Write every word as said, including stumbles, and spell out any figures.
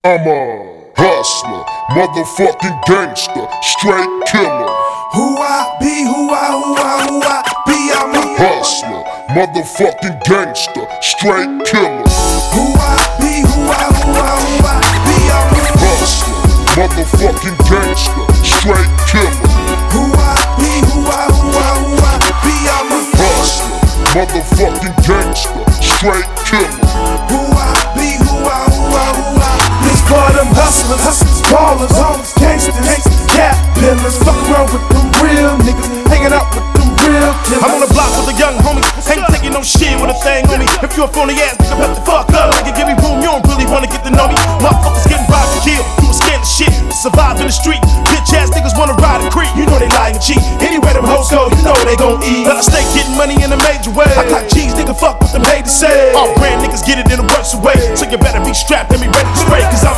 I'm a hustler, motherfucking gangster, straight killer. Who I be, who I, who I, who I be, I'm a hustler, motherfucking gangster, straight killer. Who I be, who I, who I, who I be, I'm a hustler, motherfucking gangster, straight killer. Who I be, who I, who I, who I be, I'm a hustler, motherfucking gangster, straight killer. Who I be, who I, who I, who I This for them hustlers, hustlers, ballers, homies, gangsters, cat pillars. Fuck around with them real niggas, hanging out with them real killers. I'm on the block with the young homies, ain't taking no shit with a thing on me. If you a phony ass nigga, have to fuck up. Nigga, give me room, you don't really wanna get to know me. Motherfuckers getting robbed and killed, you a scared of shit. Survive in the street, bitch ass niggas wanna ride a creek. You know they lie and cheat, anywhere them hoes go, you know they gon' eat. But I stay getting money in a major way. I got G's, nigga, fuck what them haters say. All brand niggas get it in the worst way, so you better be strapped and be ready to spray, cause I'm